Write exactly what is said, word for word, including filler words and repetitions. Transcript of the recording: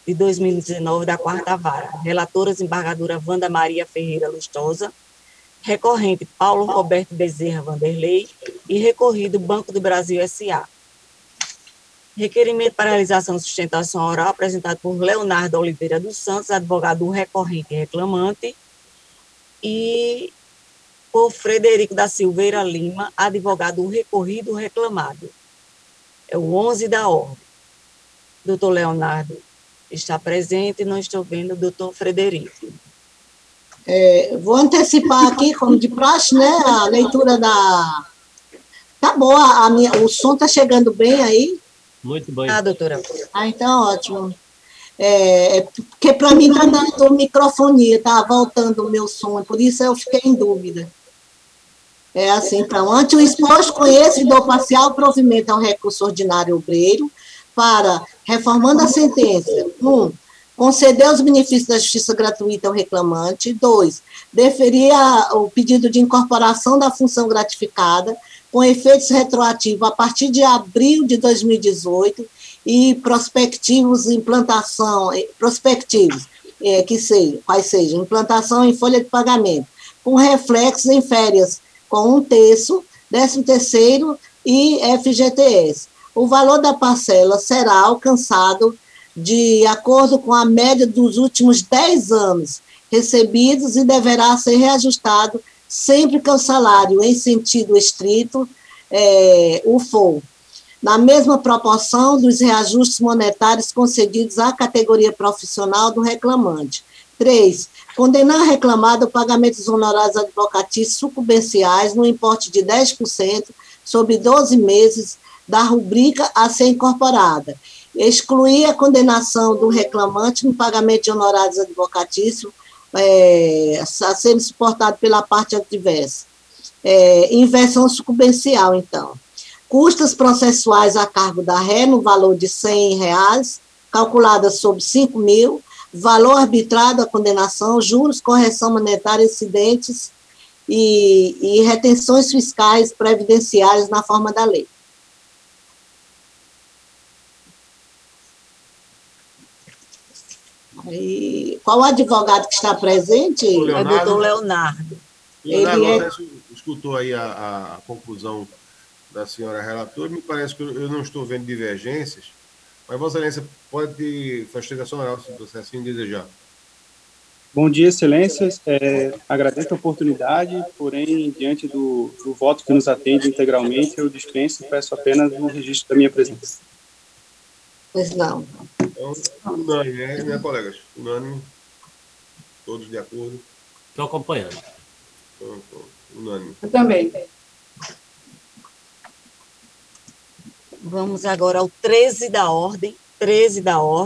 de dois mil e dezenove, da quarta Vara. Relatora, desembargadora Wanda Maria Ferreira Lustosa. Recorrente, Paulo Roberto Bezerra Vanderlei. E recorrido, Banco do Brasil S A Requerimento para realização de sustentação oral apresentado por Leonardo Oliveira dos Santos, advogado do recorrente e reclamante, e por Frederico da Silveira Lima, advogado do recorrido reclamado. É o onze da ordem. Doutor Leonardo está presente, não estou vendo o doutor Frederico. É, vou antecipar aqui, como de praxe, né, a leitura da... Tá boa, a minha... o som está chegando bem aí? Muito bem. Ah, doutora. Ah, então, ótimo. É, é porque para mim está dando microfonia, está voltando o meu som, por isso eu fiquei em dúvida. É assim, então, ante o exposto, conheço e dou parcial provimento ao recurso ordinário obreiro para, reformando a sentença, um, conceder os benefícios da justiça gratuita ao reclamante, dois, deferir a, o pedido de incorporação da função gratificada, com efeitos retroativos a partir de abril de dois mil e dezoito e prospectivos implantação, prospectivos, é, que sejam, quais sejam, implantação em folha de pagamento, com reflexos em férias, com um terço, décimo terceiro e F G T S. O valor da parcela será alcançado de acordo com a média dos últimos dez anos recebidos e deverá ser reajustado sempre que o salário, em sentido estrito, é, o for, na mesma proporção dos reajustes monetários concedidos à categoria profissional do reclamante. Três, condenar reclamado ao pagamento dos honorários advocatícios sucumbenciais no importe de dez por cento sobre doze meses da rubrica a ser incorporada. Excluir a condenação do reclamante no pagamento de honorários advocatícios é, a serem suportados pela parte adversa. É, inversão sucumbencial, então. Custas processuais a cargo da ré no valor de cem reais, calculada sobre cinco mil, valor arbitrado à condenação, juros, correção monetária, incidentes e, e retenções fiscais previdenciárias na forma da lei. Aí, qual o advogado que está presente? É o doutor Leonardo. Leonardo, Ele é... você escutou aí a, a conclusão da senhora relatora, me parece que eu não estou vendo divergências, mas Vossa Excelência pode fazer explicação oral, se você assim desejar. Bom dia, Excelências. É, agradeço a oportunidade, porém, diante do, do voto que nos atende integralmente, eu dispenso e peço apenas o registro da minha presença. Pois não. Então, unânime, né, né, colegas? Unânime. Todos de acordo. Estou acompanhando. Então, então, unânime. Eu também. Vamos agora ao treze da ordem. treze da ordem.